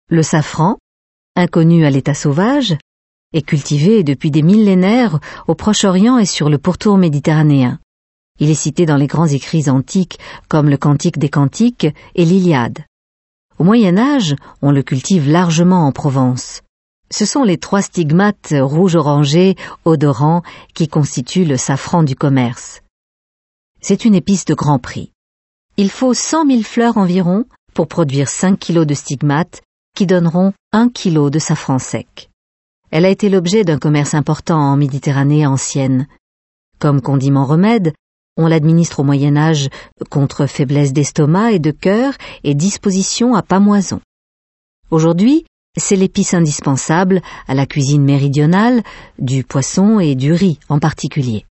Le safran, inconnu à l'état sauvage, est cultivé depuis des millénaires au Proche-Orient et sur le pourtour méditerranéen. Il est cité dans les grands écrits antiques comme le Cantique des Cantiques et l'Iliade. Au Moyen-Âge, on le cultive largement en Provence. Ce sont les 3 stigmates rouge-orangé, odorants, qui constituent le safran du commerce. C'est une épice de grand prix. Il faut 100 000 fleurs environ pour produire 5 kilos de stigmates, qui donneront 1 kilo de safran sec. Elle a été l'objet d'un commerce important en Méditerranée ancienne. Comme condiment remède, on l'administre au Moyen-Âge contre faiblesse d'estomac et de cœur et disposition à pâmoison. Aujourd'hui, c'est l'épice indispensable à la cuisine méridionale, du poisson et du riz en particulier.